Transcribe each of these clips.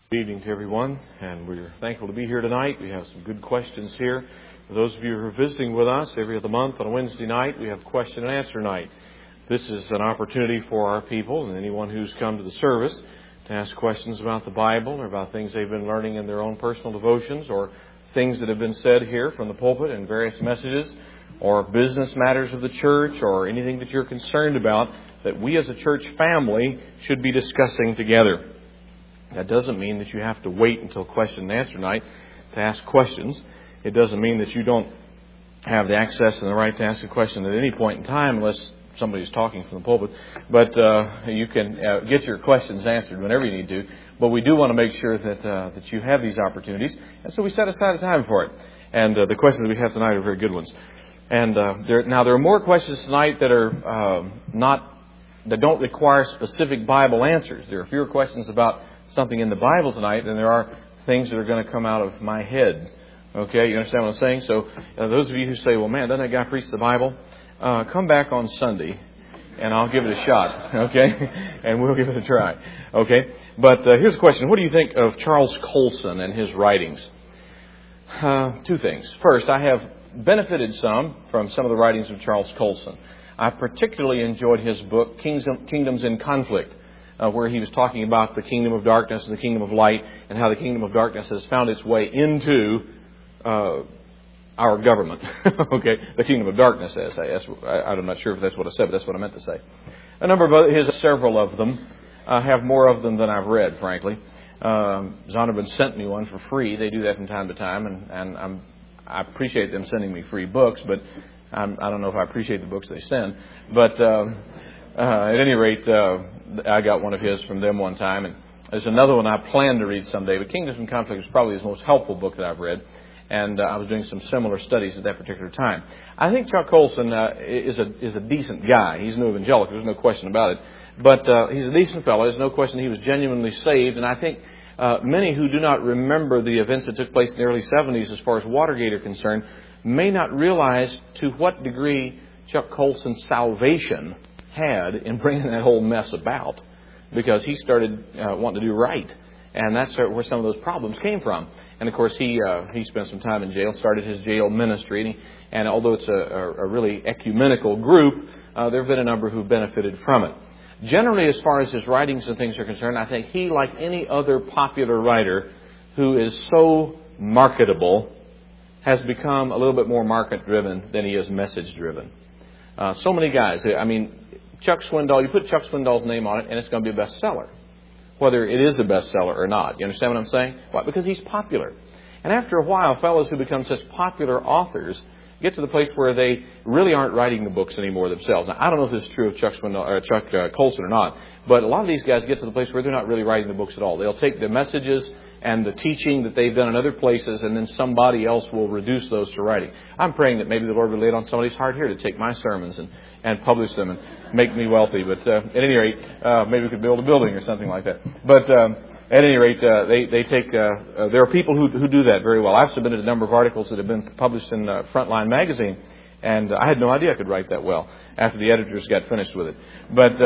Good evening to everyone, and we're thankful to be here tonight. We have some good questions here. For those of you who are visiting with us every other month on a Wednesday night, we have question and answer night. This is an opportunity for our people and anyone who's come to the service to ask questions about the Bible or about things they've been learning in their own personal devotions or things that have been said here from the pulpit in various messages or business matters of the church or anything that you're concerned about that we as a church family should be discussing together. That doesn't mean that you have to wait until question and answer night to ask questions. It doesn't mean that you don't have the access and the right to ask a question at any point in time unless somebody's talking from the pulpit. But you can get your questions answered whenever you need to. But we do want to make sure that you have these opportunities. And so we set aside a time for it. And the questions that we have tonight are very good ones. And there are more questions tonight that are that don't require specific Bible answers. There are fewer questions about something in the Bible tonight than there are things that are going to come out of my head. Okay, you understand what I'm saying? So those of you who say, well, man, doesn't that guy preach the Bible? Come back on Sunday and I'll give it a shot. Okay, and we'll give it a try. Okay, but here's a question. What do you think of Charles Colson and his writings? Two things. First, I have benefited from some of the writings of Charles Colson. I particularly enjoyed his book, Kingdoms in Conflict, where he was talking about the kingdom of darkness and the kingdom of light and how the kingdom of darkness has found its way into our government. Okay, the kingdom of darkness, I'm not sure if that's what I said, but that's what I meant to say. Several of them, have more of them than I've read, frankly. Zondervan sent me one for free. They do that from time to time, and I appreciate them sending me free books, but I don't know if I appreciate the books they send. But at any rate, I got one of his from them one time, and there's another one I plan to read someday. But Kingdoms in Conflict is probably his most helpful book that I've read, and I was doing some similar studies at that particular time. I think Chuck Colson is a decent guy. He's an evangelical, there's no question about it. But he's a decent fellow. There's no question he was genuinely saved, and I think many who do not remember the events that took place in the early 70s as far as Watergate are concerned may not realize to what degree Chuck Colson's salvation had in bringing that whole mess about, because he started wanting to do right, and that's where some of those problems came from. And of course, he spent some time in jail, started his jail ministry, and although it's a really ecumenical group, there have been a number who benefited from it. Generally, as far as his writings and things are concerned, I think he, like any other popular writer who is so marketable, has become a little bit more market-driven than he is message-driven. So many guys, Chuck Swindoll, you put Chuck Swindoll's name on it and it's going to be a bestseller, whether it is a bestseller or not. You understand what I'm saying? Why? Because he's popular. And after a while, fellows who become such popular authors get to the place where they really aren't writing the books anymore themselves. Now, I don't know if this is true of Chuck Colson or not, but a lot of these guys get to the place where they're not really writing the books at all. They'll take the messages and the teaching that they've done in other places, and then somebody else will reduce those to writing. I'm praying that maybe the Lord will lay it on somebody's heart here to take my sermons and publish them and make me wealthy. But at any rate, maybe we could build a building or something like that. But at any rate, they take. There are people who do that very well. I've submitted a number of articles that have been published in Frontline magazine, and I had no idea I could write that well after the editors got finished with it. But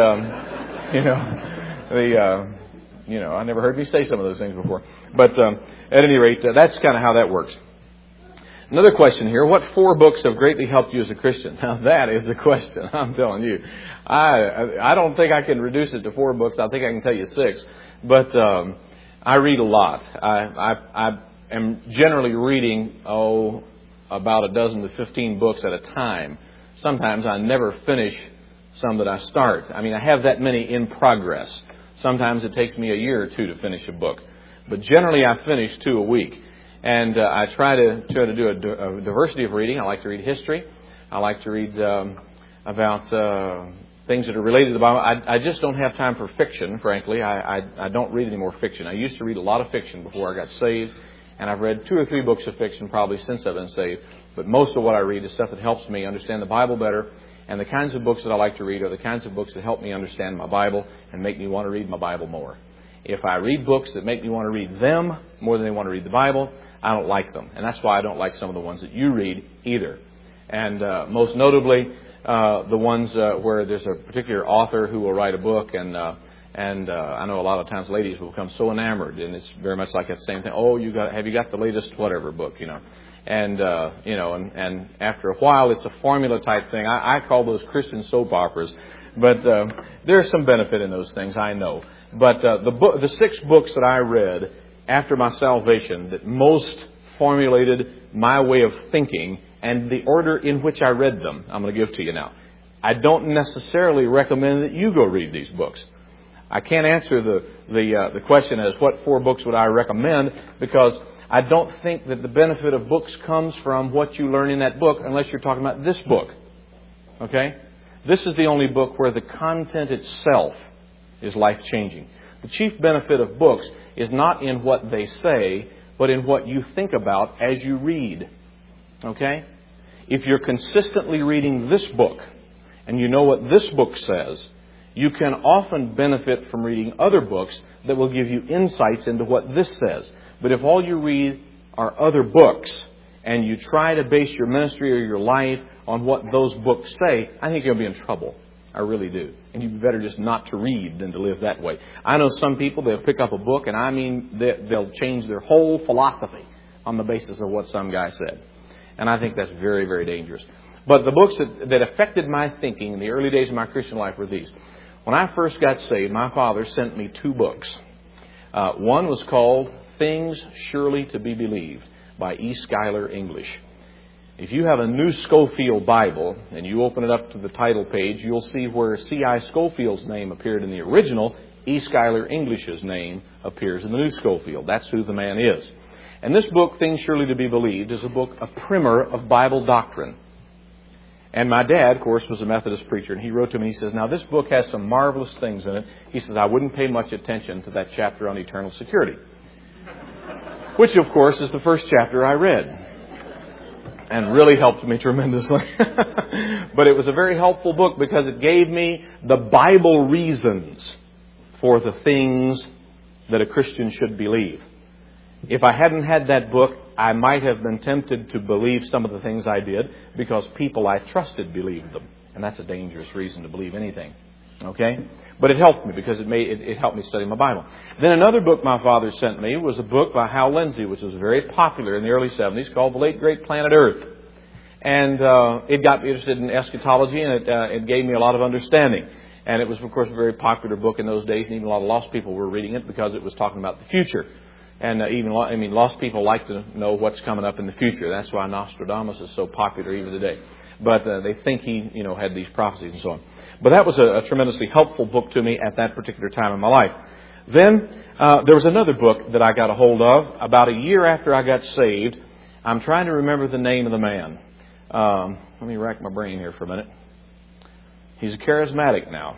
I never heard me say some of those things before. But at any rate, that's kind of how that works. Another question here. What 4 books have greatly helped you as a Christian? Now, that is the question. I'm telling you. I don't think I can reduce it to 4 books. I think I can tell you 6. But I read a lot. I am generally reading, about a dozen to 15 books at a time. Sometimes I never finish some that I start. I have that many in progress. Sometimes it takes me a year or 2 to finish a book. But generally I finish 2 a week. And I try to do a diversity of reading. I like to read history. I like to read about things that are related to the Bible. I just don't have time for fiction, frankly. I don't read any more fiction. I used to read a lot of fiction before I got saved. And I've read 2 or 3 books of fiction probably since I've been saved. But most of what I read is stuff that helps me understand the Bible better. And the kinds of books that I like to read are the kinds of books that help me understand my Bible and make me want to read my Bible more. If I read books that make me want to read them more than they want to read the Bible, I don't like them. And that's why I don't like some of the ones that you read either. And most notably, the ones where there's a particular author who will write a book and And I know a lot of times ladies will become so enamored, and it's very much like that same thing. Oh, have you got the latest whatever book, And and after a while, it's a formula type thing. I call those Christian soap operas, but there's some benefit in those things, I know. But the 6 books that I read after my salvation that most formulated my way of thinking and the order in which I read them, I'm going to give to you now. I don't necessarily recommend that you go read these books. I can't answer the question as what 4 books would I recommend, because I don't think that the benefit of books comes from what you learn in that book unless you're talking about this book. Okay? This is the only book where the content itself is life-changing. The chief benefit of books is not in what they say, but in what you think about as you read. Okay? If you're consistently reading this book, and you know what this book says, you can often benefit from reading other books that will give you insights into what this says. But if all you read are other books, and you try to base your ministry or your life on what those books say, I think you'll be in trouble. I really do. And you'd be better just not to read than to live that way. I know some people, they'll pick up a book, and they'll change their whole philosophy on the basis of what some guy said. And I think that's very, very dangerous. But the books that affected my thinking in the early days of my Christian life were these. When I first got saved, my father sent me 2 books. One was called Things Surely to be Believed by E. Schuyler English. If you have a New Schofield Bible and you open it up to the title page, you'll see where C.I. Schofield's name appeared in the original, E. Schuyler English's name appears in the New Schofield. That's who the man is. And this book, Things Surely to be Believed, is a primer of Bible doctrine. And my dad, of course, was a Methodist preacher, and he wrote to me, he says, now this book has some marvelous things in it. He says, I wouldn't pay much attention to that chapter on eternal security. Which, of course, is the first chapter I read. And really helped me tremendously. But it was a very helpful book because it gave me the Bible reasons for the things that a Christian should believe. If I hadn't had that book, I might have been tempted to believe some of the things I did because people I trusted believed them. And that's a dangerous reason to believe anything. Okay? But it helped me because it helped me study my Bible. Then another book my father sent me was a book by Hal Lindsey, which was very popular in the early 70s, called The Late Great Planet Earth. And it got me interested in eschatology, and it gave me a lot of understanding. And it was, of course, a very popular book in those days, and even a lot of lost people were reading it because it was talking about the future. And lost people like to know what's coming up in the future. That's why Nostradamus is so popular even today. But they think he, had these prophecies and so on. But that was a tremendously helpful book to me at that particular time in my life. Then there was another book that I got a hold of about a year after I got saved. I'm trying to remember the name of the man. Let me rack my brain here for a minute. He's a charismatic now.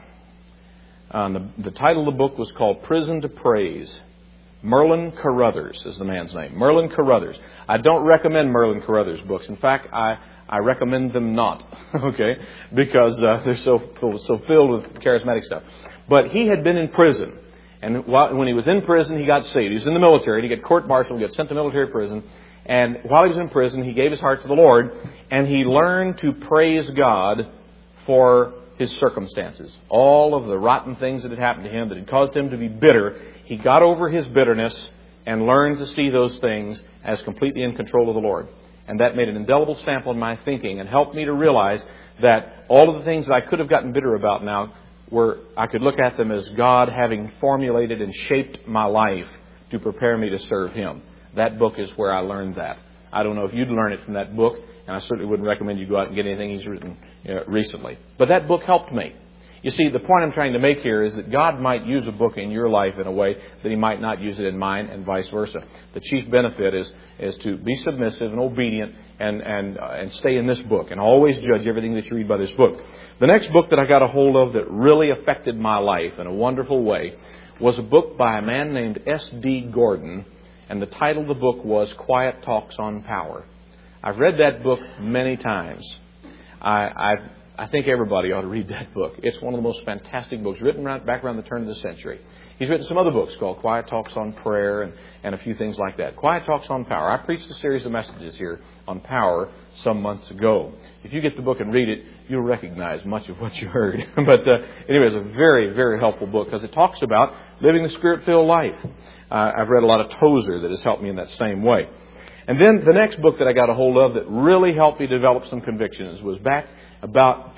The title of the book was called Prison to Praise. Merlin Carothers is the man's name. Merlin Carothers. I don't recommend Merlin Carothers' books. In fact, I recommend them not, okay, because they're so filled with charismatic stuff. But he had been in prison, and when he was in prison, he got saved. He was in the military, and he got court-martialed, he got sent to military prison, and while he was in prison, he gave his heart to the Lord, and he learned to praise God for his circumstances. All of the rotten things that had happened to him that had caused him to be bitter, he got over his bitterness and learned to see those things as completely in control of the Lord. And that made an indelible stamp on my thinking and helped me to realize that all of the things that I could have gotten bitter about now I could look at them as God having formulated and shaped my life to prepare me to serve Him. That book is where I learned that. I don't know if you'd learn it from that book, and I certainly wouldn't recommend you go out and get anything he's written recently. But that book helped me. You see, the point I'm trying to make here is that God might use a book in your life in a way that He might not use it in mine, and vice versa. The chief benefit is to be submissive and obedient and stay in this book and always judge everything that you read by this book. The next book that I got a hold of that really affected my life in a wonderful way was a book by a man named S.D. Gordon, and the title of the book was Quiet Talks on Power. I've read that book many times. I've I think everybody ought to read that book. It's one of the most fantastic books written back around the turn of the century. He's written some other books called Quiet Talks on Prayer and a few things like that. Quiet Talks on Power. I preached a series of messages here on power some months ago. If you get the book and read it, you'll recognize much of what you heard. But anyway, it's a very, very helpful book because it talks about living the Spirit-filled life. I've read a lot of Tozer that has helped me in that same way. And then the next book that I got a hold of that really helped me develop some convictions was back about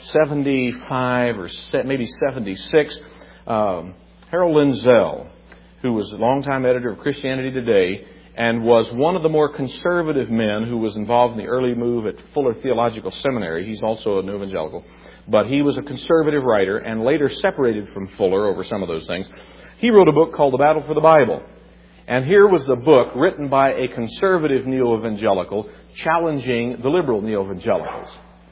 75 or maybe 76. Harold Lindsell, who was a longtime editor of Christianity Today and was one of the more conservative men who was involved in the early move at Fuller Theological Seminary. He's also an evangelical. But he was a conservative writer and later separated from Fuller over some of those things. He wrote a book called The Battle for the Bible. And here was the book written by a conservative neo-evangelical challenging the liberal neo-evangelicals.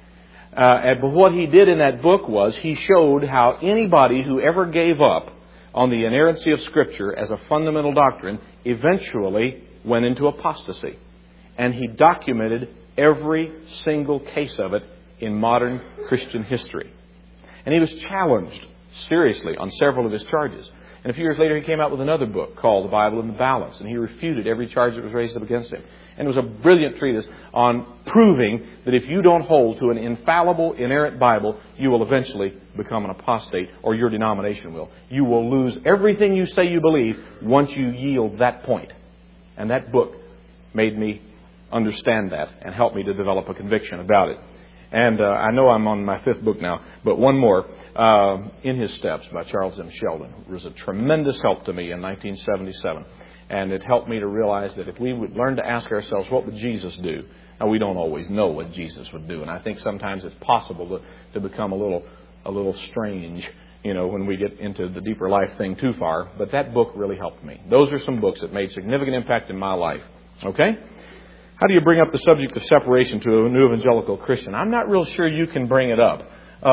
But what he did in that book was he showed how anybody who ever gave up on the inerrancy of Scripture as a fundamental doctrine eventually went into apostasy. And he documented every single case of it in modern Christian history. And he was challenged seriously on several of his charges. And a few years later, he came out with another book called The Bible in the Balance, and he refuted every charge that was raised up against him. And it was a brilliant treatise on proving that if you don't hold to an infallible, inerrant Bible, you will eventually become an apostate, or your denomination will. You will lose everything you say you believe once you yield that point. And that book made me understand that and helped me to develop a conviction about it. And I know I'm on my 5th book now, but one more, In His Steps by Charles M. Sheldon, was a tremendous help to me in 1977. And it helped me to realize that if we would learn to ask ourselves, what would Jesus do? Now, we don't always know what Jesus would do. And I think sometimes it's possible to become a little strange, when we get into the deeper life thing too far. But that book really helped me. Those are some books that made significant impact in my life. Okay? How do you bring up the subject of separation to a new evangelical Christian? I'm not real sure you can bring it up.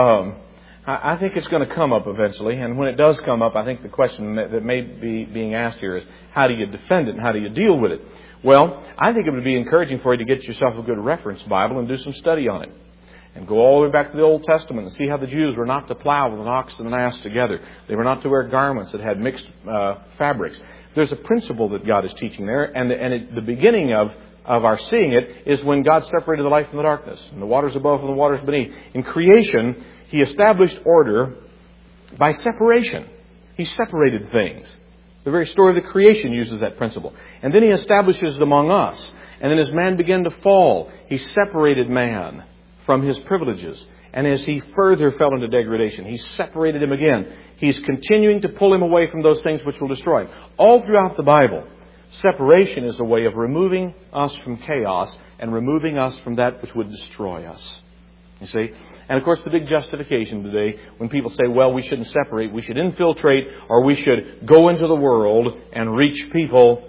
I think it's going to come up eventually. And when it does come up, I think the question that may be being asked here is, how do you defend it and how do you deal with it? Well, I think it would be encouraging for you to get yourself a good reference Bible and do some study on it. And go all the way back to the Old Testament and see how the Jews were not to plow with an ox and an ass together. They were not to wear garments that had mixed fabrics. There's a principle that God is teaching there. And the beginning of our seeing it is when God separated the light from the darkness, and the waters above and the waters beneath. In creation, He established order by separation. He separated things. The very story of the creation uses that principle. And then He establishes it among us. And then as man began to fall, He separated man from his privileges. And as he further fell into degradation, He separated him again. He's continuing to pull him away from those things which will destroy him. All throughout the Bible, separation is a way of removing us from chaos and removing us from that which would destroy us. You see? And of course, the big justification today, when people say, well, we shouldn't separate, we should infiltrate, or we should go into the world and reach people,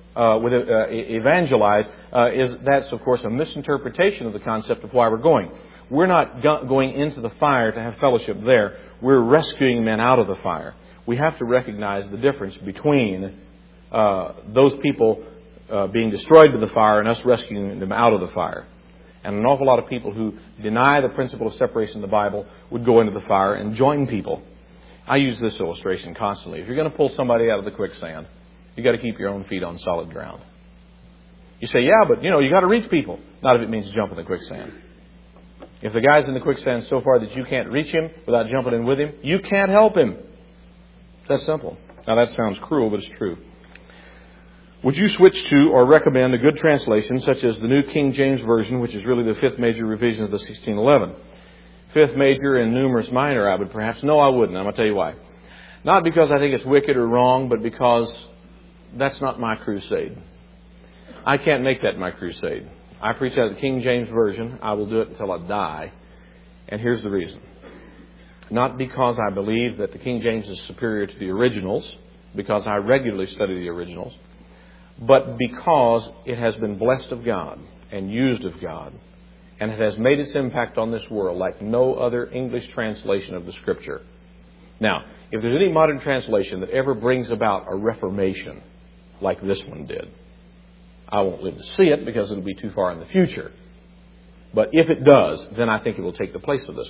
evangelize, that's, of course, a misinterpretation of the concept of why we're going. We're not going into the fire to have fellowship there. We're rescuing men out of the fire. We have to recognize the difference between those people being destroyed by the fire and us rescuing them out of the fire. And an awful lot of people who deny the principle of separation in the Bible would go into the fire and join people. I use this illustration constantly. If you're going to pull somebody out of the quicksand, you've got to keep your own feet on solid ground. You say, yeah, but, you got to reach people. Not if it means jump in the quicksand. If the guy's in the quicksand so far that you can't reach him without jumping in with him, you can't help him. It's that simple. Now, that sounds cruel, but it's true. Would you switch to or recommend a good translation, such as the New King James Version, which is really the 5th major revision of the 1611? 5th major and numerous minor, I would perhaps. No, I wouldn't. I'm going to tell you why. Not because I think it's wicked or wrong, but because that's not my crusade. I can't make that my crusade. I preach out of the King James Version. I will do it until I die. And here's the reason. Not because I believe that the King James is superior to the originals, because I regularly study the originals, but because it has been blessed of God and used of God, and it has made its impact on this world like no other English translation of the Scripture. Now, if there's any modern translation that ever brings about a reformation like this one did, I won't live to see it because it'll be too far in the future. But if it does, then I think it will take the place of this one.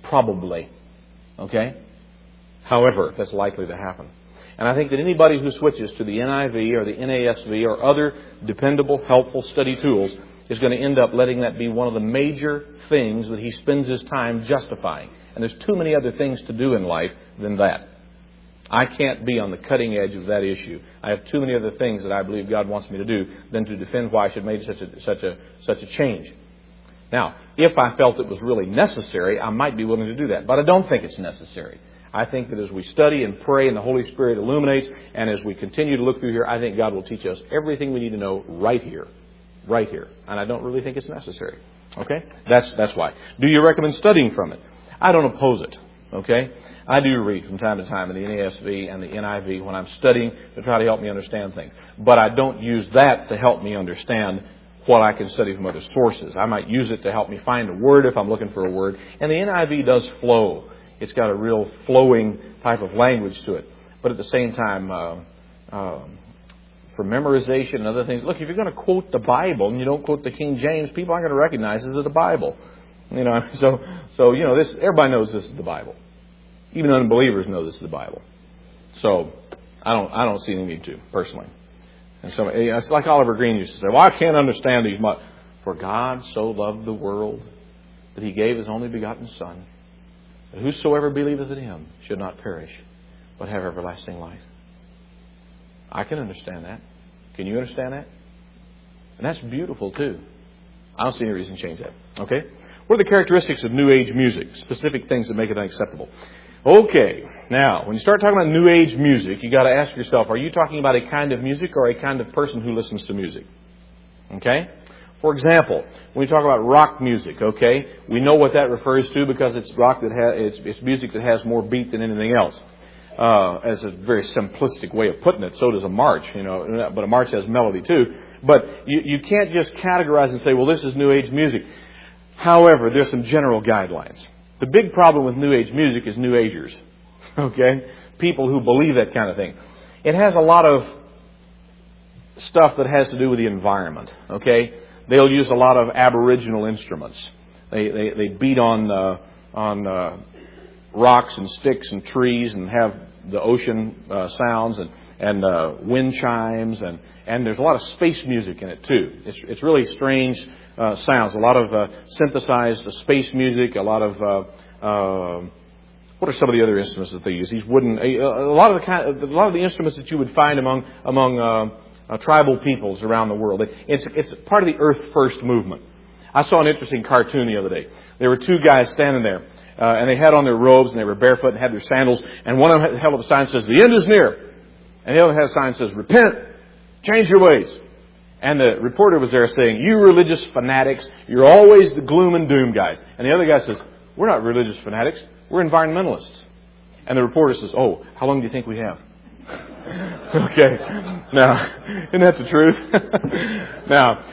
Probably. Okay? However, that's likely to happen. And I think that anybody who switches to the NIV or the NASV or other dependable, helpful study tools is going to end up letting that be one of the major things that he spends his time justifying. And there's too many other things to do in life than that. I can't be on the cutting edge of that issue. I have too many other things that I believe God wants me to do than to defend why I should make such a change. Now, if I felt it was really necessary, I might be willing to do that. But I don't think it's necessary. I think that as we study and pray and the Holy Spirit illuminates, and as we continue to look through here, I think God will teach us everything we need to know right here. Right here. And I don't really think it's necessary. Okay? That's why. Do you recommend studying from it? I don't oppose it. Okay? I do read from time to time in the NASV and the NIV when I'm studying to try to help me understand things. But I don't use that to help me understand what I can study from other sources. I might use it to help me find a word if I'm looking for a word. And the NIV does flow. It's got a real flowing type of language to it. But at the same time, for memorization and other things, look, if you're going to quote the Bible and you don't quote the King James, people aren't going to recognize this as the Bible. You know, so you know, this, everybody knows this is the Bible. Even unbelievers know this is the Bible. So I don't see any need to, personally. And so it's like Oliver Green used to say, well, I can't understand these much. For God so loved the world that He gave His only begotten Son, that whosoever believeth in Him should not perish, but have everlasting life. I can understand that. Can you understand that? And that's beautiful too. I don't see any reason to change that. Okay? What are the characteristics of New Age music? Specific things that make it unacceptable. Okay, now, when you start talking about New Age music, you got to ask yourself, are you talking about a kind of music or a kind of person who listens to music? Okay? For example, when we talk about rock music, okay, we know what that refers to because it's rock that it's music that has more beat than anything else. As a very simplistic way of putting it, so does a march, you know, but a march has melody too. But you can't just categorize and say, well, this is New Age music. However, there's some general guidelines. The big problem with New Age music is New Agers, okay? People who believe that kind of thing. It has a lot of stuff that has to do with the environment, okay? They'll use a lot of Aboriginal instruments. They beat on rocks and sticks and trees and have the ocean sounds and wind chimes and there's a lot of space music in it too. It's really strange sounds. A lot of synthesized space music. A lot of what are some of the other instruments that they use? These wooden. A lot of the instruments that you would find among tribal peoples around the world. It's part of the Earth First movement. I saw an interesting cartoon the other day. There were two guys standing there, and they had on their robes and they were barefoot and had their sandals. And one of them held up a sign that says, "The end is near," and the other had a sign that says, "Repent, change your ways." And the reporter was there saying, "You religious fanatics, you're always the gloom and doom guys." And the other guy says, "We're not religious fanatics, we're environmentalists." And the reporter says, "Oh, how long do you think we have?" Okay. Now, isn't that the truth? Now,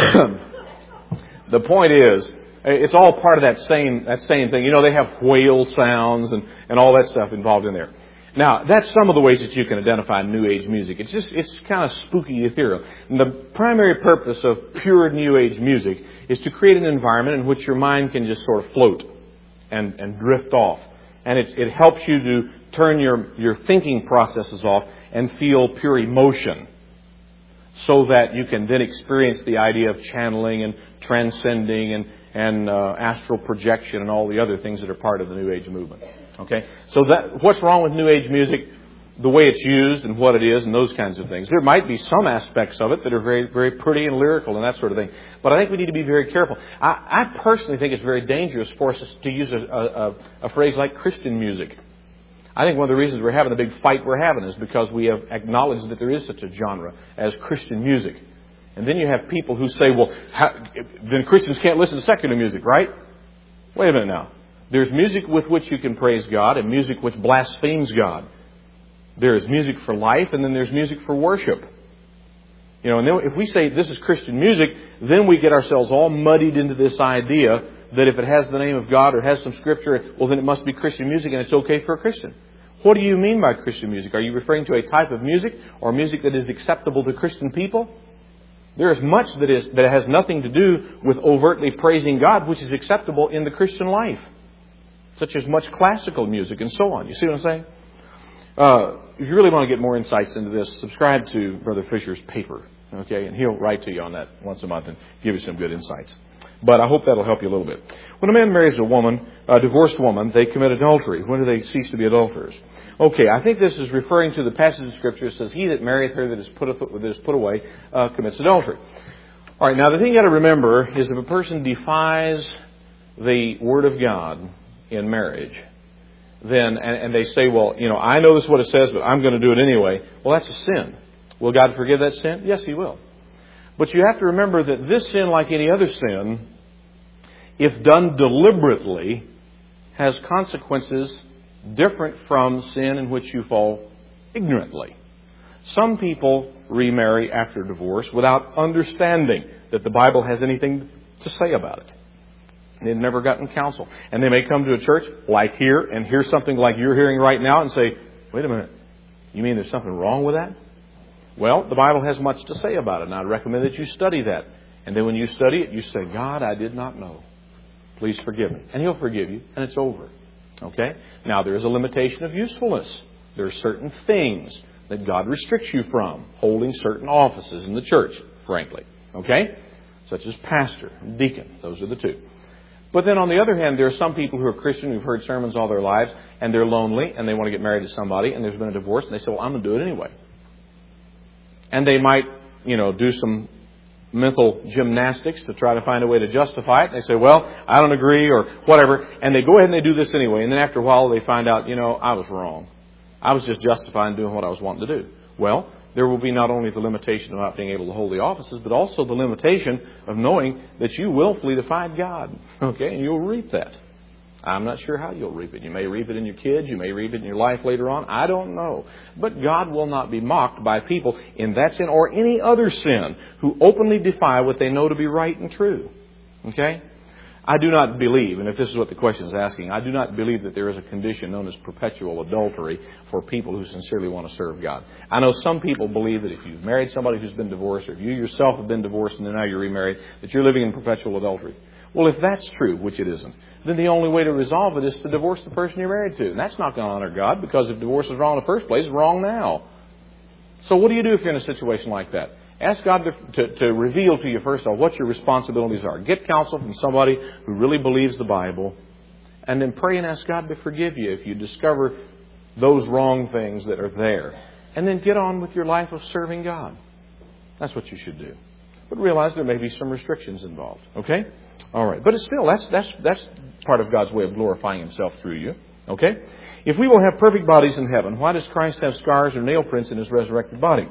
the point is, it's all part of that same thing. You know, they have whale sounds and all that stuff involved in there. Now, that's some of the ways that you can identify New Age music. It's kind of spooky, ethereal. And the primary purpose of pure New Age music is to create an environment in which your mind can just sort of float and drift off. And it helps you to turn your thinking processes off and feel pure emotion, so that you can then experience the idea of channeling and transcending and astral projection and all the other things that are part of the New Age movement. Okay? So what's wrong with New Age music? The way it's used and what it is and those kinds of things. There might be some aspects of it that are very, very pretty and lyrical and that sort of thing. But I think we need to be very careful. I personally think it's very dangerous for us to use a phrase like Christian music. I think one of the reasons we're having the big fight we're having is because we have acknowledged that there is such a genre as Christian music. And then you have people who say, well, then Christians can't listen to secular music, right? Wait a minute now. There's music with which you can praise God and music which blasphemes God. There is music for life and then there's music for worship. You know, and then if we say this is Christian music, then we get ourselves all muddied into this idea that if it has the name of God or has some scripture, well, then it must be Christian music and it's okay for a Christian. What do you mean by Christian music? Are you referring to a type of music or music that is acceptable to Christian people? There is much that has nothing to do with overtly praising God, which is acceptable in the Christian life. such as much classical music and so on. You see what I'm saying? If you really want to get more insights into this, subscribe to Brother Fisher's paper, okay? And he'll write to you on that once a month and give you some good insights. But I hope that'll help you a little bit. When a man marries a woman, a divorced woman, they commit adultery. When do they cease to be adulterers? Okay, I think this is referring to the passage of Scripture that says, "He that marrieth her that is put away commits adultery." All right, now the thing you got to remember is if a person defies the Word of God in marriage, then and they say, "Well, I know this is what it says, but I'm going to do it anyway." Well, that's a sin. Will God forgive that sin? Yes, He will. But you have to remember that this sin, like any other sin, if done deliberately, has consequences different from sin in which you fall ignorantly. Some people remarry after divorce without understanding that the Bible has anything to say about it. They've never gotten counsel. And they may come to a church like here and hear something like you're hearing right now and say, "Wait a minute, you mean there's something wrong with that?" Well, the Bible has much to say about it, and I recommend that you study that. And then when you study it, you say, "God, I did not know. Please forgive me." And He'll forgive you, and it's over. Okay? Now, there is a limitation of usefulness. There are certain things that God restricts you from, holding certain offices in the church, frankly. Okay? Such as pastor and deacon. Those are the two. But then on the other hand, there are some people who are Christian who've heard sermons all their lives, and they're lonely, and they want to get married to somebody, and there's been a divorce, and they say, "Well, I'm going to do it anyway." And they might, do some mental gymnastics to try to find a way to justify it. They say, "Well, I don't agree," or whatever. And they go ahead and they do this anyway. And then after a while, they find out, I was wrong. I was just justifying doing what I was wanting to do. Well, there will be not only the limitation of not being able to hold the offices, but also the limitation of knowing that you willfully defied God. Okay? And you'll reap that. I'm not sure how you'll reap it. You may reap it in your kids. You may reap it in your life later on. I don't know. But God will not be mocked by people in that sin or any other sin who openly defy what they know to be right and true. Okay? I do not believe, and if this is what the question is asking, I do not believe that there is a condition known as perpetual adultery for people who sincerely want to serve God. I know some people believe that if you've married somebody who's been divorced, or if you yourself have been divorced and then now you're remarried, that you're living in perpetual adultery. Well, if that's true, which it isn't, then the only way to resolve it is to divorce the person you're married to. And that's not going to honor God, because if divorce is wrong in the first place, it's wrong now. So what do you do if you're in a situation like that? Ask God to reveal to you, first of all, what your responsibilities are. Get counsel from somebody who really believes the Bible. And then pray and ask God to forgive you if you discover those wrong things that are there. And then get on with your life of serving God. That's what you should do. But realize there may be some restrictions involved. Okay? All right. But it's still, that's part of God's way of glorifying Himself through you. Okay? If we will have perfect bodies in heaven, why does Christ have scars or nail prints in His resurrected body?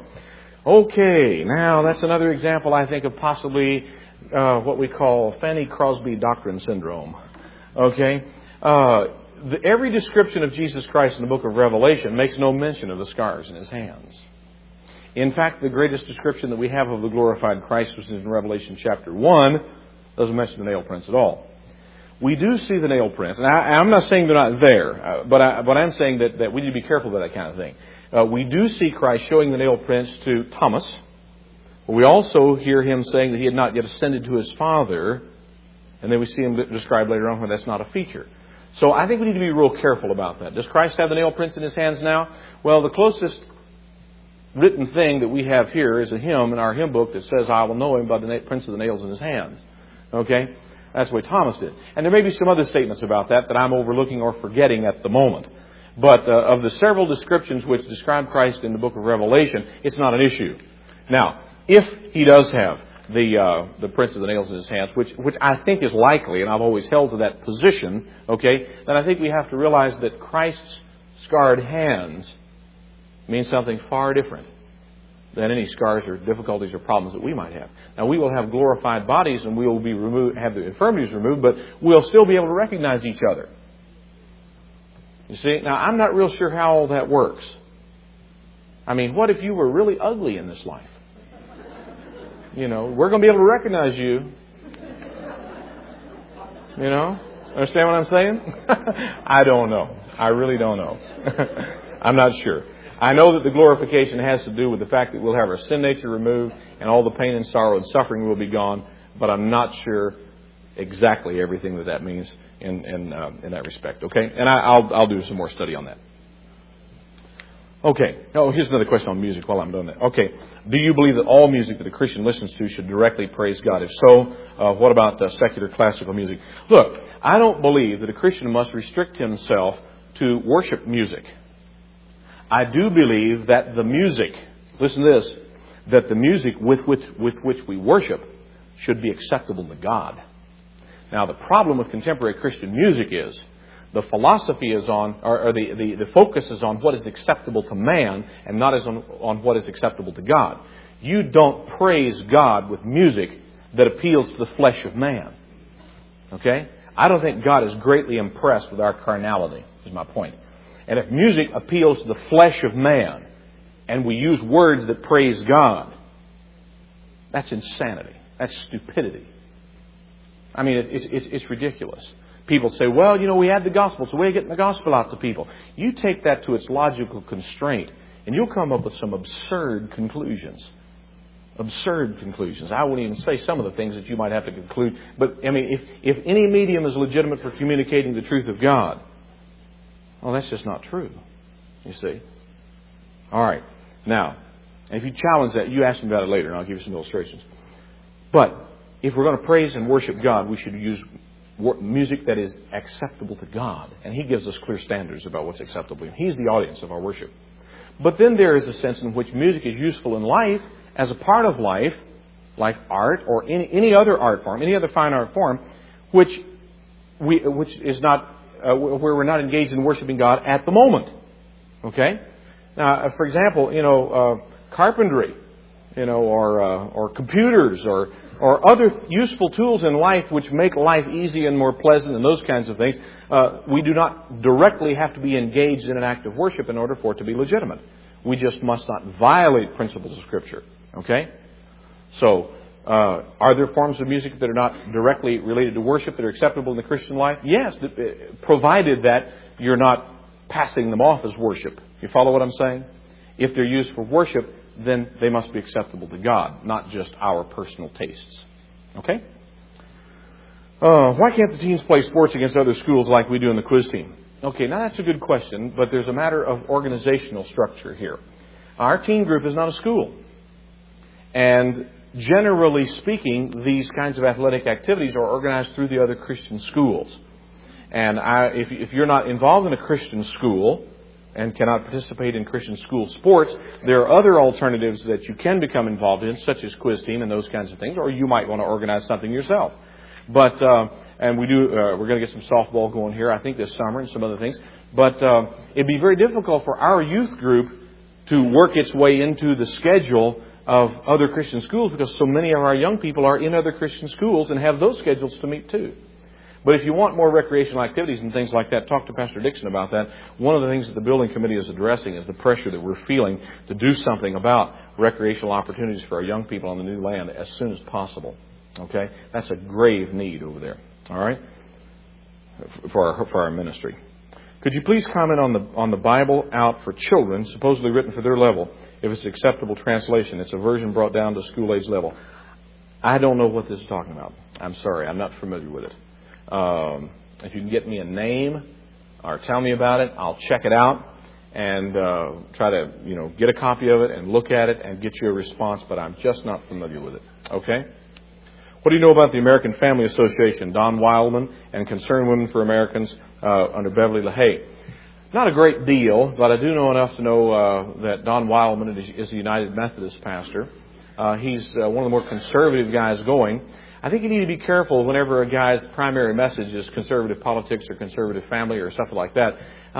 Okay, now that's another example, I think, of possibly what we call Fanny Crosby doctrine syndrome. Okay? Every description of Jesus Christ in the book of Revelation makes no mention of the scars in His hands. In fact, the greatest description that we have of the glorified Christ was in Revelation chapter 1. Doesn't mention the nail prints at all. We do see the nail prints. And I'm not saying they're not there, but I'm saying that we need to be careful with that kind of thing. We do see Christ showing the nail prints to Thomas. But we also hear Him saying that He had not yet ascended to His Father. And then we see Him described later on where that's not a feature. So I think we need to be real careful about that. Does Christ have the nail prints in His hands now? Well, the closest written thing that we have here is a hymn in our hymn book that says, "I will know Him by the prints of the nails in His hands." Okay? That's the way Thomas did. And there may be some other statements about that I'm overlooking or forgetting at the moment. But of the several descriptions which describe Christ in the book of Revelation, it's not an issue. Now, if He does have the prints of the nails in His hands, which I think is likely, and I've always held to that position, okay, then I think we have to realize that Christ's scarred hands mean something far different than any scars or difficulties or problems that we might have. Now, we will have glorified bodies and we will be have the infirmities removed, but we'll still be able to recognize each other. You see? Now, I'm not real sure how all that works. I mean, what if you were really ugly in this life? We're going to be able to recognize you. Understand what I'm saying? I don't know. I really don't know. I'm not sure. I know that the glorification has to do with the fact that we'll have our sin nature removed and all the pain and sorrow and suffering will be gone, but I'm not sure exactly everything that means in that respect. Okay, and I'll do some more study on that. Okay. Oh, here's another question on music while I'm doing that. Okay. Do you believe that all music that a Christian listens to should directly praise God? If so, what about secular classical music? Look, I don't believe that a Christian must restrict himself to worship music. I do believe that the music, listen to this, that the music with which we worship should be acceptable to God. Now, the problem with contemporary Christian music is the philosophy is on, or the focus is on what is acceptable to man and not as on what is acceptable to God. You don't praise God with music that appeals to the flesh of man. Okay? I don't think God is greatly impressed with our carnality, is my point. And if music appeals to the flesh of man and we use words that praise God, that's insanity. That's stupidity. I mean, it's ridiculous. People say, well, we had the gospel. It's a way of getting the gospel out to people. You take that to its logical constraint, and you'll come up with some absurd conclusions. Absurd conclusions. I won't even say some of the things that you might have to conclude. But, I mean, if any medium is legitimate for communicating the truth of God, well, that's just not true. You see? All right. Now, if you challenge that, you ask me about it later, and I'll give you some illustrations. But if we're going to praise and worship God, we should use music that is acceptable to God. And He gives us clear standards about what's acceptable. He's the audience of our worship. But then there is a sense in which music is useful in life as a part of life, like art or any other art form, any other fine art form, which is not where we're not engaged in worshiping God at the moment. Okay? Now, for example, carpentry, or computers or other useful tools in life which make life easy and more pleasant and those kinds of things, we do not directly have to be engaged in an act of worship in order for it to be legitimate. We just must not violate principles of Scripture. Okay? So, are there forms of music that are not directly related to worship that are acceptable in the Christian life? Yes, provided that you're not passing them off as worship. You follow what I'm saying? If they're used for worship, then they must be acceptable to God, not just our personal tastes. Okay? Why can't the teens play sports against other schools like we do in the quiz team? Okay, now that's a good question, but there's a matter of organizational structure here. Our teen group is not a school. And generally speaking, these kinds of athletic activities are organized through the other Christian schools. And if you're not involved in a Christian school and cannot participate in Christian school sports, there are other alternatives that you can become involved in, such as quiz team and those kinds of things, or you might want to organize something yourself. But and we're going to get some softball going here, I think, this summer and some other things. But it'd be very difficult for our youth group to work its way into the schedule of other Christian schools because so many of our young people are in other Christian schools and have those schedules to meet too. But if you want more recreational activities and things like that, talk to Pastor Dixon about that. One of the things that the building committee is addressing is the pressure that we're feeling to do something about recreational opportunities for our young people on the new land as soon as possible. Okay? That's a grave need over there. All right? For our ministry. Could you please comment on the Bible Out for Children, supposedly written for their level, if it's an acceptable translation? It's a version brought down to school age level. I don't know what this is talking about. I'm sorry. I'm not familiar with it. If you can get me a name or tell me about it, I'll check it out and try to get a copy of it and look at it and get you a response, but I'm just not familiar with it. Okay? What do you know about the American Family Association, Don Wildman and Concerned Women for Americans under Beverly LaHaye? Not a great deal, but I do know enough to know that Don Wildman is a United Methodist pastor. He's one of the more conservative guys going. I think you need to be careful whenever a guy's primary message is conservative politics or conservative family or stuff like that.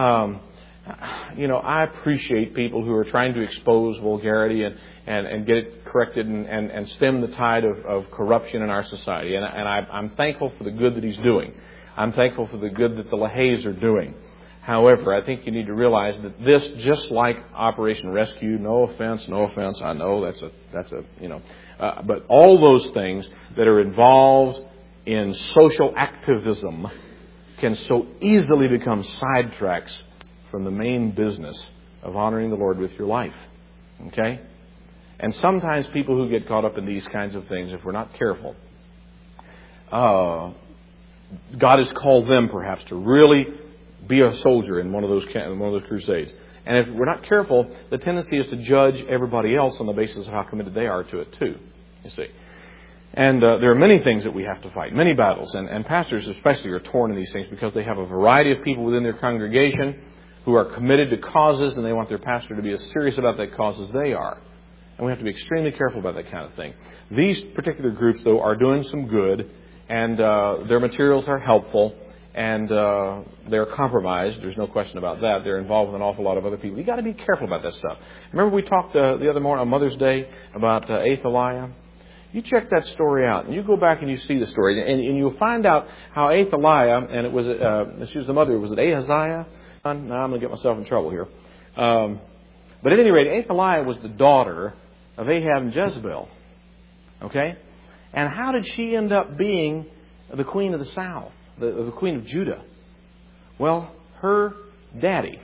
I appreciate people who are trying to expose vulgarity and get it corrected and stem the tide of corruption in our society. And I'm thankful for the good that he's doing. I'm thankful for the good that the LaHayes are doing. However, I think you need to realize that this, just like Operation Rescue, no offense, I know that's a but all those things that are involved in social activism can so easily become sidetracks from the main business of honoring the Lord with your life. Okay? And sometimes people who get caught up in these kinds of things, if we're not careful, God has called them perhaps to really be a soldier in one of those crusades. And if we're not careful, the tendency is to judge everybody else on the basis of how committed they are to it too, you see. And there are many things that we have to fight, many battles. And pastors especially are torn in these things because they have a variety of people within their congregation who are committed to causes, and they want their pastor to be as serious about that cause as they are. And we have to be extremely careful about that kind of thing. These particular groups, though, are doing some good, and their materials are helpful, and they're compromised. There's no question about that. They're involved with an awful lot of other people. You've got to be careful about that stuff. Remember we talked the other morning on Mother's Day about Athaliah? You check that story out, and you go back and you see the story, and you'll find out how Athaliah, and it was, she was the mother, was it Ahaziah? Now I'm going to get myself in trouble here. But at any rate, Athaliah was the daughter of Ahab and Jezebel. Okay? And how did she end up being the queen of the south, the queen of Judah? Well, her daddy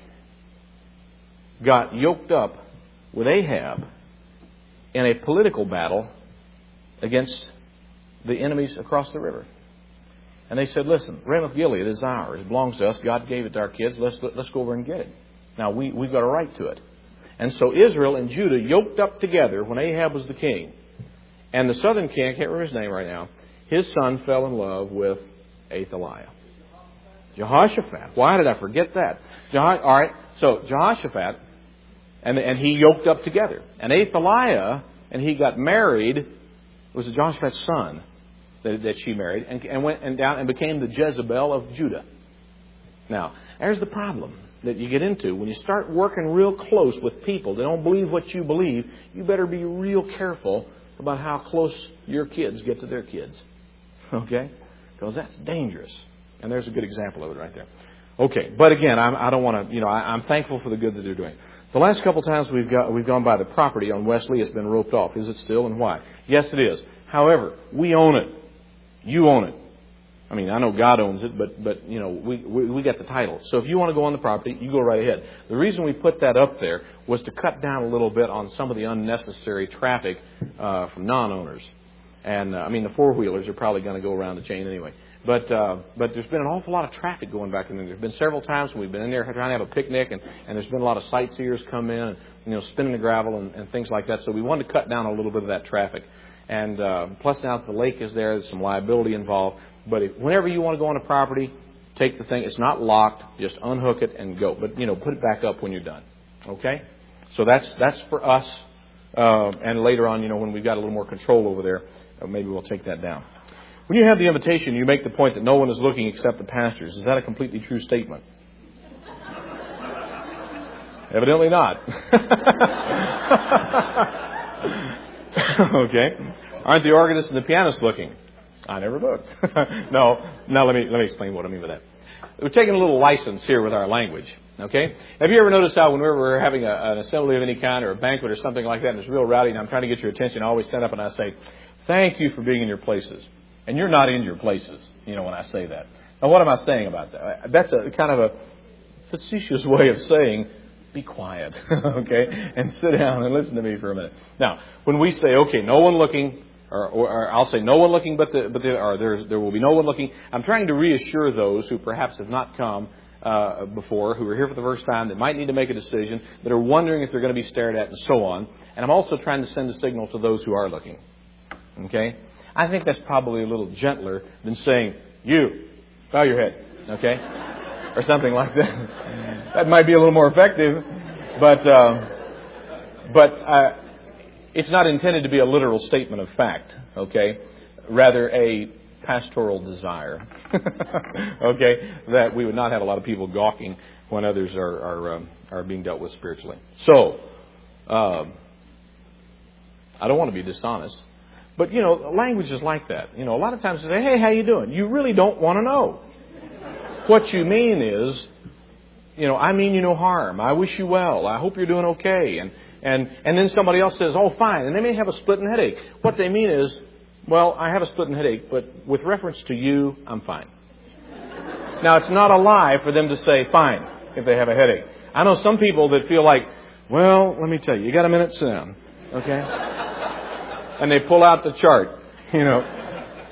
got yoked up with Ahab in a political battle against the enemies across the river. And they said, listen, Ramoth-Gilead is ours. It belongs to us. God gave it to our kids. Let's go over and get it. Now, we've got a right to it. And so Israel and Judah yoked up together when Ahab was the king. And the southern king, I can't remember his name right now, his son fell in love with Athaliah. Jehoshaphat. Why did I forget that? All right, so Jehoshaphat, and he yoked up together. And Athaliah, and he got married, it was Jehoshaphat's son that she married, and went down and became the Jezebel of Judah. Now, there's the problem that you get into. When you start working real close with people that don't believe what you believe, you better be real careful about how close your kids get to their kids. Okay? Because that's dangerous. And there's a good example of it right there. Okay, but again, I don't want to, I'm thankful for the good that they're doing. The last couple times we've gone by the property on Wesley, it's been roped off. Is it still, and why? Yes, it is. However, we own it. You own it. I mean, I know God owns it, but we got the title. So if you want to go on the property, you go right ahead. The reason we put that up there was to cut down a little bit on some of the unnecessary traffic from non-owners. And the four-wheelers are probably going to go around the chain anyway. But there's been an awful lot of traffic going back in there. There's been several times when we've been in there trying to have a picnic, and there's been a lot of sightseers come in, and spinning the gravel and things like that. So we wanted to cut down a little bit of that traffic. And plus now that the lake is there, there's some liability involved. But whenever you want to go on a property, take the thing. It's not locked. Just unhook it and go. But, put it back up when you're done. Okay? So that's for us. And later on, when we've got a little more control over there, maybe we'll take that down. When you have the invitation, you make the point that no one is looking except the pastors. Is that a completely true statement? Evidently not. Okay. Aren't the organist and the pianist looking? I never looked. No, let me explain what I mean by that. We're taking a little license here with our language. Okay? Have you ever noticed how whenever we're having an assembly of any kind or a banquet or something like that and it's real rowdy and I'm trying to get your attention, I always stand up and I say, thank you for being in your places. And you're not in your places, when I say that. Now, what am I saying about that? That's a kind of a facetious way of saying, be quiet, okay? And sit down and listen to me for a minute. Now, when we say, okay, no one looking, or I'll say no one looking, there will be no one looking. I'm trying to reassure those who perhaps have not come before, who are here for the first time, that might need to make a decision, that are wondering if they're going to be stared at and so on. And I'm also trying to send a signal to those who are looking. Okay? I think that's probably a little gentler than saying, you, bow your head, okay? Or something like that. That might be a little more effective, but it's not intended to be a literal statement of fact, okay? Rather a pastoral desire, okay? That we would not have a lot of people gawking when others are being dealt with spiritually. So, I don't want to be dishonest. But, language is like that. A lot of times you say, hey, how you doing? You really don't want to know. What you mean is, I mean you no harm. I wish you well. I hope you're doing okay. And then somebody else says, oh, fine. And they may have a splitting headache. What they mean is, well, I have a splitting headache, but with reference to you, I'm fine. Now, it's not a lie for them to say fine if they have a headache. I know some people that feel like, well, let me tell you, you got a minute, sit down. Okay? And they pull out the chart,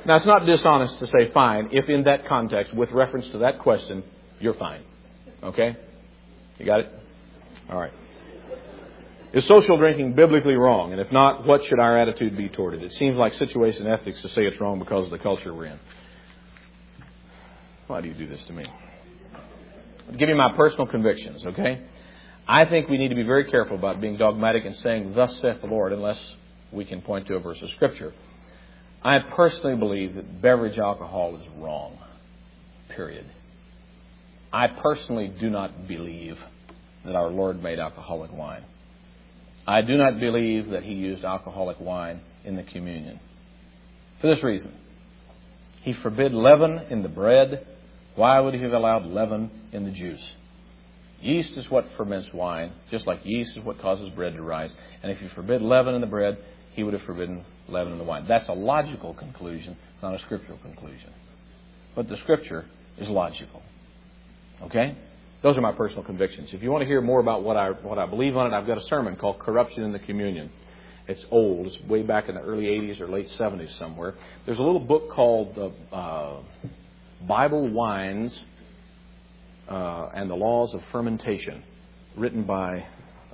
Now, it's not dishonest to say fine if in that context, with reference to that question, you're fine. Okay? You got it? All right. Is social drinking biblically wrong? And if not, what should our attitude be toward it? It seems like situation ethics to say it's wrong because of the culture we're in. Why do you do this to me? I'll give you my personal convictions, okay? I think we need to be very careful about being dogmatic and saying, thus saith the Lord, unless we can point to a verse of Scripture. I personally believe that beverage alcohol is wrong. Period. I personally do not believe that our Lord made alcoholic wine. I do not believe that He used alcoholic wine in the communion. For this reason. He forbid leaven in the bread. Why would He have allowed leaven in the juice? Yeast is what ferments wine, just like yeast is what causes bread to rise. And if He forbid leaven in the bread, He would have forbidden leaven in the wine. That's a logical conclusion, not a scriptural conclusion. But the Scripture is logical. Okay? Those are my personal convictions. If you want to hear more about what I believe on it, I've got a sermon called Corruption in the Communion. It's old. It's way back in the early 80s or late 70s somewhere. There's a little book called Bible Wines and the Laws of Fermentation, written by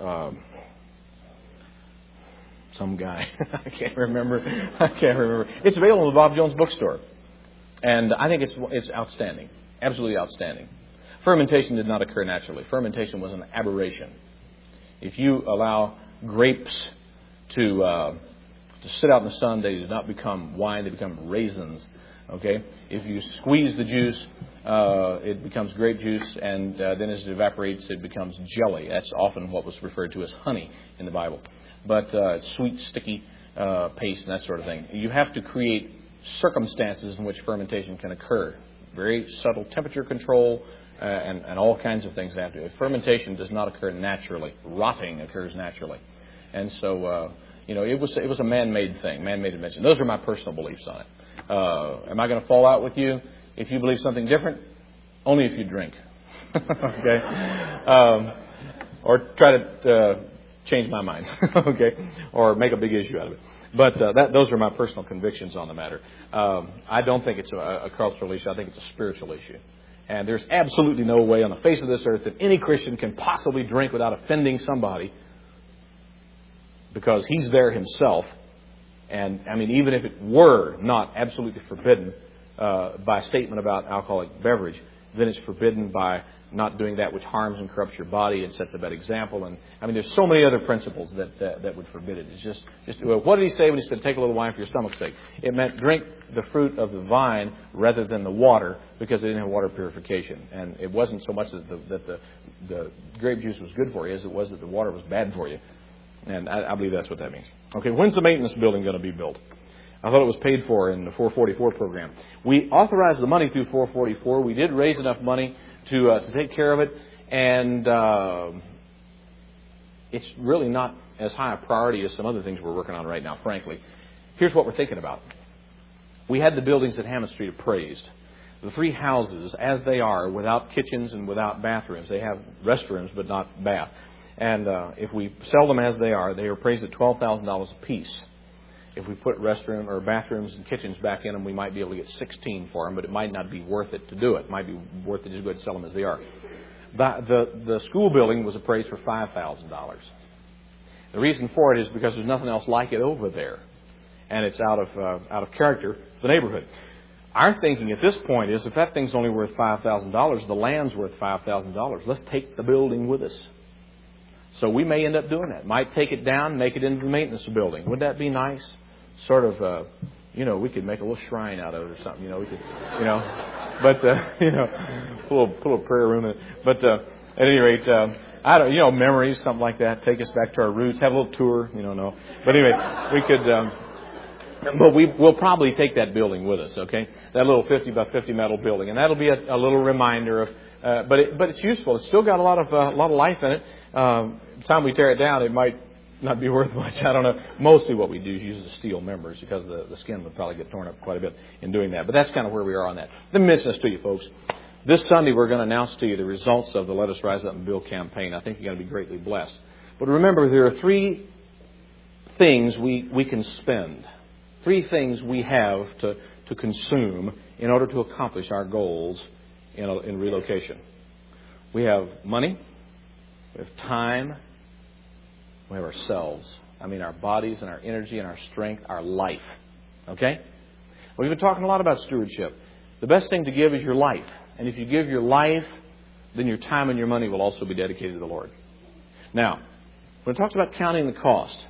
some guy. I can't remember. It's available in the Bob Jones bookstore. And I think it's outstanding. Absolutely outstanding. Fermentation did not occur naturally. Fermentation was an aberration. If you allow grapes to sit out in the sun, they do not become wine, they become raisins. Okay? If you squeeze the juice, it becomes grape juice, and then as it evaporates, it becomes jelly. That's often what was referred to as honey in the Bible. But it's sweet, sticky paste and that sort of thing. You have to create circumstances in which fermentation can occur. Very subtle temperature control, and all kinds of things have to. Fermentation does not occur naturally. Rotting occurs naturally. And so, it was a man-made thing, man-made invention. Those are my personal beliefs on it. Am I going to fall out with you if you believe something different? Only if you drink. Okay? Or try to change my mind. Okay? Or make a big issue out of it. But those are my personal convictions on the matter. I don't think it's a cultural issue. I think it's a spiritual issue. And there's absolutely no way on the face of this earth that any Christian can possibly drink without offending somebody, because he's there himself. And, even if it were not absolutely forbidden by statement about alcoholic beverage, then it's forbidden by not doing that which harms and corrupts your body and sets a bad example. And, there's so many other principles that would forbid it. It's just what did He say when He said, take a little wine for your stomach's sake? It meant drink the fruit of the vine rather than the water, because it didn't have water purification. And it wasn't so much that the grape juice was good for you as it was that the water was bad for you. And I believe that's what that means. Okay, when's the maintenance building going to be built? I thought it was paid for in the 444 program. We authorized the money through 444. We did raise enough money to take care of it. And it's really not as high a priority as some other things we're working on right now, frankly. Here's what we're thinking about. We had the buildings at Hammond Street appraised. The three houses, as they are, without kitchens and without bathrooms. They have restrooms, but not bath. And if we sell them as they are appraised at $12,000 a piece. If we put restroom or bathrooms and kitchens back in them, we might be able to get $16,000 for them, but it might not be worth it to do it. It might be worth it to just go ahead and sell them as they are. The school building was appraised for $5,000. The reason for it is because there's nothing else like it over there, and it's out of character for the neighborhood. Our thinking at this point is, if that thing's only worth $5,000, the land's worth $5,000. Let's take the building with us. So we may end up doing that. Might take it down, make it into the maintenance building. Wouldn't that be nice? Sort of, we could make a little shrine out of it or something. We could, but put a prayer room in it. But at any rate, memories, something like that. Take us back to our roots. Have a little tour. No. But anyway, we could. But we'll probably take that building with us. Okay, that little 50 by 50 metal building, and that'll be a little reminder of. But it's useful. It's still got a lot of life in it. By the time we tear it down, it might not be worth much. I don't know. Mostly what we do is use the steel members, because the skin would probably get torn up quite a bit in doing that. But that's kind of where we are on that. Let me mention this to you, folks. This Sunday, we're going to announce to you the results of the Let Us Rise Up and Build campaign. I think you're going to be greatly blessed. But remember, there are three things we can spend. Three things we have to to consume in order to accomplish our goals in relocation. We have money, we have time, we have ourselves. I mean, our bodies and our energy and our strength, our life. Okay? We've been talking a lot about stewardship. The best thing to give is your life. And if you give your life, then your time and your money will also be dedicated to the Lord. Now, when it talks about counting the cost,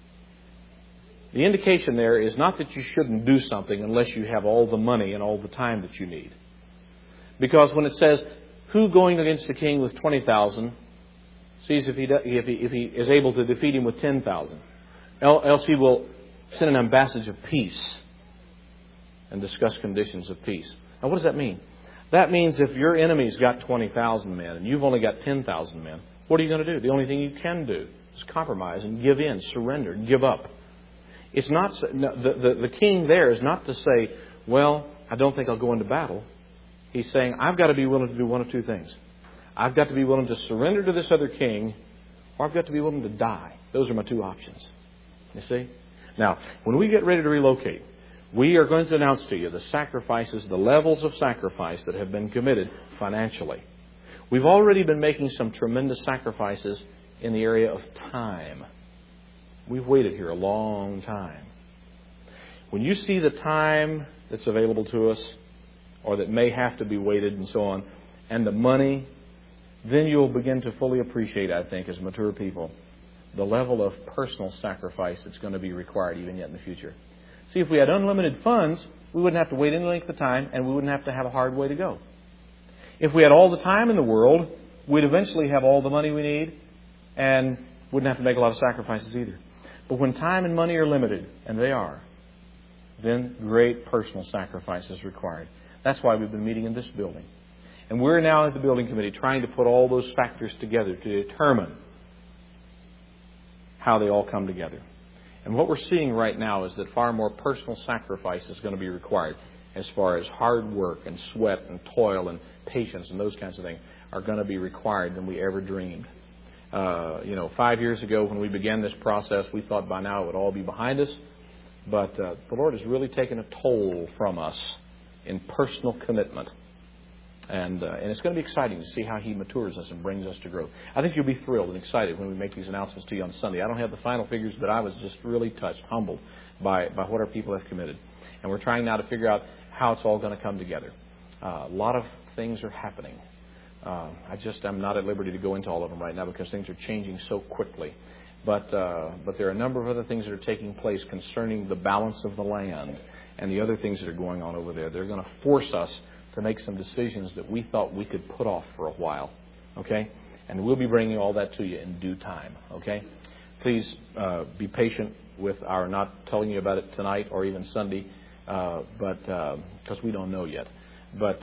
the indication there is not that you shouldn't do something unless you have all the money and all the time that you need. Because when it says, who going against the king with 20,000 sees if he is able to defeat him with 10,000, else he will send an ambassage of peace and discuss conditions of peace. Now, what does that mean? That means if your enemy's got 20,000 men and you've only got 10,000 men, what are you going to do? The only thing you can do is compromise and give in, surrender, give up. It's not the king there is not to say, well, I don't think I'll go into battle. He's saying, I've got to be willing to do one of two things. I've got to be willing to surrender to this other king, or I've got to be willing to die. Those are my two options. You see? Now, when we get ready to relocate, we are going to announce to you the sacrifices, the levels of sacrifice that have been committed financially. We've already been making some tremendous sacrifices in the area of time. We've waited here a long time. When you see the time that's available to us, or that may have to be waited and so on, and the money, then you'll begin to fully appreciate, I think, as mature people, the level of personal sacrifice that's going to be required even yet in the future. See, if we had unlimited funds, we wouldn't have to wait any length of time, and we wouldn't have to have a hard way to go. If we had all the time in the world, we'd eventually have all the money we need, and wouldn't have to make a lot of sacrifices either. But when time and money are limited, and they are, then great personal sacrifice is required. That's why we've been meeting in this building. And we're now at the building committee trying to put all those factors together to determine how they all come together. And what we're seeing right now is that far more personal sacrifice is going to be required as far as hard work and sweat and toil and patience and those kinds of things are going to be required than we ever dreamed. 5 years ago when we began this process, we thought by now it would all be behind us. But the Lord has really taken a toll from us in personal commitment. And it's going to be exciting to see how He matures us and brings us to growth. I think you'll be thrilled and excited when we make these announcements to you on Sunday. I don't have the final figures, but I was just really touched, humbled by what our people have committed. And we're trying now to figure out how it's all going to come together. A lot of things are happening. I'm not at liberty to go into all of them right now because things are changing so quickly. But there are a number of other things that are taking place concerning the balance of the land and the other things that are going on over there. They're going to force us to make some decisions that we thought we could put off for a while. Okay? And we'll be bringing all that to you in due time. Okay? Please be patient with our not telling you about it tonight or even Sunday, because we don't know yet. But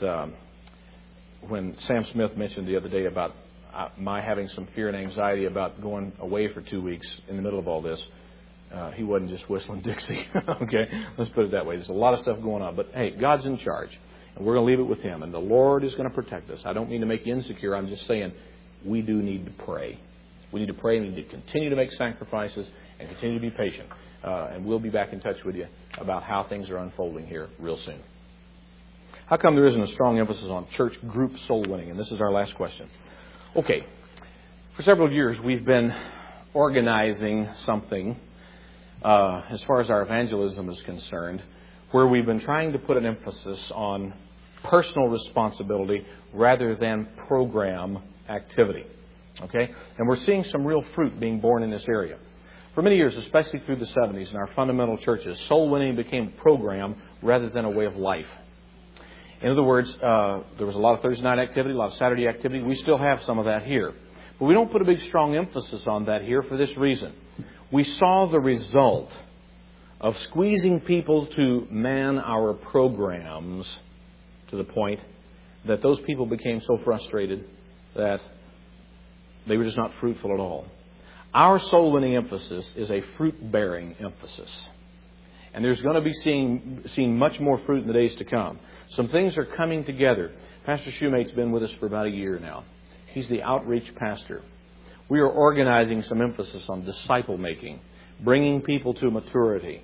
when Sam Smith mentioned the other day about my having some fear and anxiety about going away for 2 weeks in the middle of all this, he wasn't just whistling Dixie. Okay? Let's put it that way. There's a lot of stuff going on. But, hey, God's in charge. And we're going to leave it with Him. And the Lord is going to protect us. I don't mean to make you insecure. I'm just saying we do need to pray. We need to pray. We need to continue to make sacrifices and continue to be patient. And we'll be back in touch with you about how things are unfolding here real soon. How come there isn't a strong emphasis on church group soul winning? And this is our last question. Okay. For several years, we've been organizing something as far as our evangelism is concerned, where we've been trying to put an emphasis on personal responsibility rather than program activity. Okay? And we're seeing some real fruit being born in this area. For many years, especially through the 70s in our fundamental churches, soul winning became a program rather than a way of life. In other words, there was a lot of Thursday night activity, a lot of Saturday activity. We still have some of that here. But we don't put a big, strong emphasis on that here for this reason. We saw the result of squeezing people to man our programs to the point that those people became so frustrated that they were just not fruitful at all. Our soul-winning emphasis is a fruit-bearing emphasis. And there's going to be seen much more fruit in the days to come. Some things are coming together. Pastor Shoemate's been with us for about a year now. He's the outreach pastor. We are organizing some emphasis on disciple making, bringing people to maturity,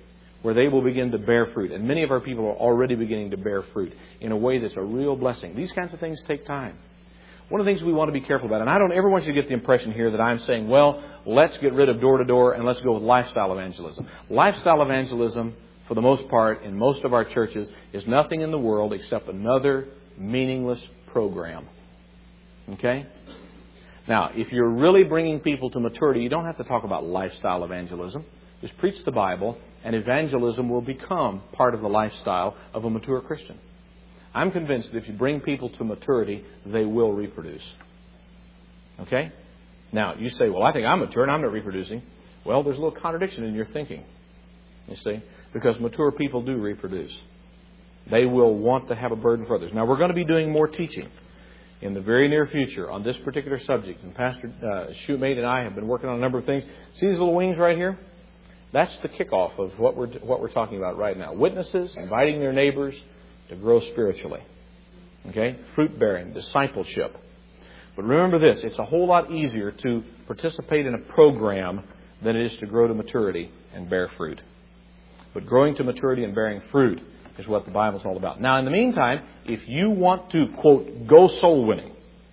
where they will begin to bear fruit. And many of our people are already beginning to bear fruit in a way that's a real blessing. These kinds of things take time. One of the things we want to be careful about, and I don't ever want you to get the impression here that I'm saying, well, let's get rid of door-to-door and let's go with lifestyle evangelism. Lifestyle evangelism, for the most part, in most of our churches, is nothing in the world except another meaningless program. Okay? Now, if you're really bringing people to maturity, you don't have to talk about lifestyle evangelism. Just preach the Bible, and evangelism will become part of the lifestyle of a mature Christian. I'm convinced that if you bring people to maturity, they will reproduce. Okay? Now, you say, well, I think I'm mature and I'm not reproducing. Well, there's a little contradiction in your thinking. You see? Because mature people do reproduce. They will want to have a burden for others. Now, we're going to be doing more teaching in the very near future on this particular subject. And Pastor Shoemate and I have been working on a number of things. See these little wings right here? That's the kickoff of what we're talking about right now. Witnesses, inviting their neighbors to grow spiritually. Okay? Fruit-bearing, discipleship. But remember this, it's a whole lot easier to participate in a program than it is to grow to maturity and bear fruit. But growing to maturity and bearing fruit is what the Bible's all about. Now, in the meantime, if you want to, quote, go soul winning,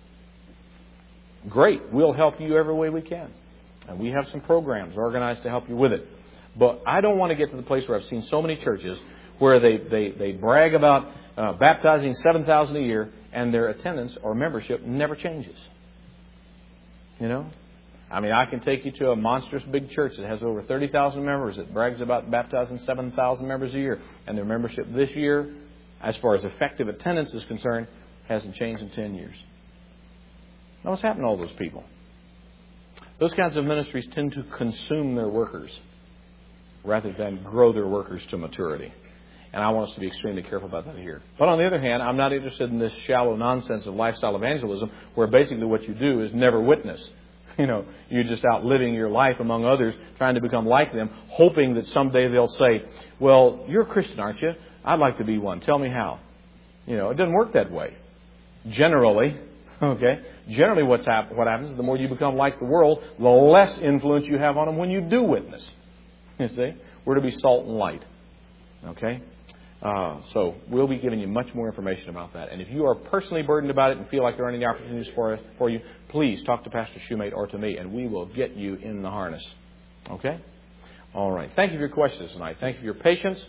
great. We'll help you every way we can. And we have some programs organized to help you with it. But I don't want to get to the place where I've seen so many churches where they brag about baptizing 7,000 a year and their attendance or membership never changes. You know? I mean, I can take you to a monstrous big church that has over 30,000 members that brags about baptizing 7,000 members a year. And their membership this year, as far as effective attendance is concerned, hasn't changed in 10 years. Now, what's happened to all those people? Those kinds of ministries tend to consume their workers rather than grow their workers to maturity. And I want us to be extremely careful about that here. But on the other hand, I'm not interested in this shallow nonsense of lifestyle evangelism where basically what you do is never witness. You know, you're just out living your life among others, trying to become like them, hoping that someday they'll say, well, you're a Christian, aren't you? I'd like to be one. Tell me how. You know, it doesn't work that way. Generally, okay? Generally what happens is the more you become like the world, the less influence you have on them when you do witness. You see? We're to be salt and light. Okay? So we'll be giving you much more information about that. And if you are personally burdened about it and feel like there aren't any opportunities for you, please talk to Pastor Shoemate or to me, and we will get you in the harness. Okay? All right. Thank you for your questions tonight. Thank you for your patience.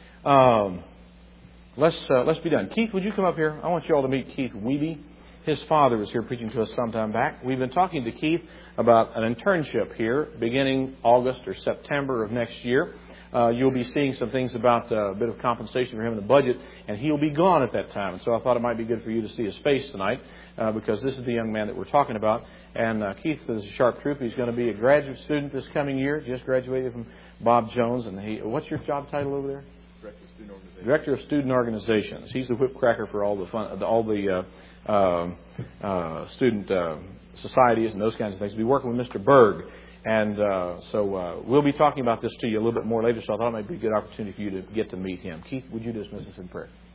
Let's be done. Keith, would you come up here? I want you all to meet Keith Wiebe. His father was here preaching to us sometime back. We've been talking to Keith about an internship here beginning August or September of next year. You'll be seeing some things about a bit of compensation for him in the budget, and he'll be gone at that time. And so I thought it might be good for you to see his face tonight, because this is the young man that we're talking about. And Keith is a sharp troop. He's going to be a graduate student this coming year. Just graduated from Bob Jones. And what's your job title over there? Director of Student Organizations. He's the whip cracker for all the student societies and those kinds of things. We'll be working with Mr. Berg. And so we'll be talking about this to you a little bit more later, so I thought it might be a good opportunity for you to get to meet him. Keith, would you dismiss us in prayer?